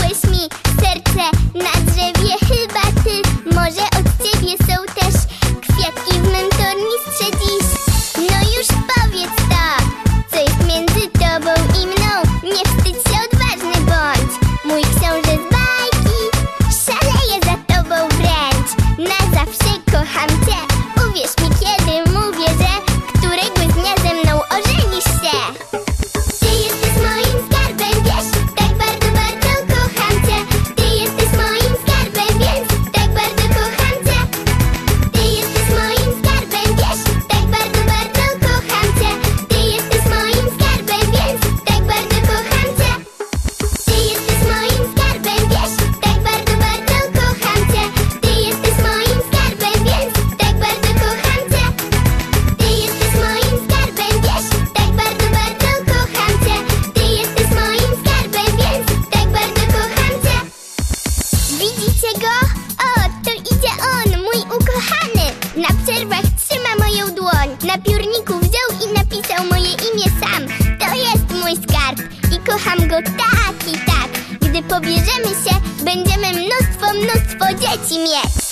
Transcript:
dajesz mi serce na drzewie. Chyba ty, może od ciebie są też kwiatki w mym tornistrze dziś. No już powiedz to, co jest między tobą i mną. Nie wstydź się, odważny bądź, mój książę z bajki. Szaleję za tobą wręcz, na zawsze kocham cię. Uwierz mi, kiedy mówię, że któregoś dnia ze mną ożenisz się. Ty jesteś moim skarbem, wiesz, tak bardzo, bardzo kocham cię. Ty jesteś moim skarbem, więc tak bardzo kocham cię. Ty jesteś moim skarbem, wiesz, tak bardzo, bardzo kocham cię. Ty jesteś moim skarbem, więc tak bardzo kocham cię. Ty jesteś moim skarbem, wiesz, tak bardzo, bardzo kocham cię. Ty jesteś moim skarbem, więc tak bardzo kocham cię. Ty jesteś moim skarbem, wiesz, tak bardzo, bardzo kocham cię. Ty jesteś moim skarbem, więc tak bardzo kocham cię. Widzicie go? O, to idzie on, mój ukochany. Na przerwach trzyma moją dłoń, na piórniku wziął i napisał moje imię sam. To jest mój skarb i kocham go tak i tak. Gdy pobierzemy się, będziemy mnóstwo dzieci mieć.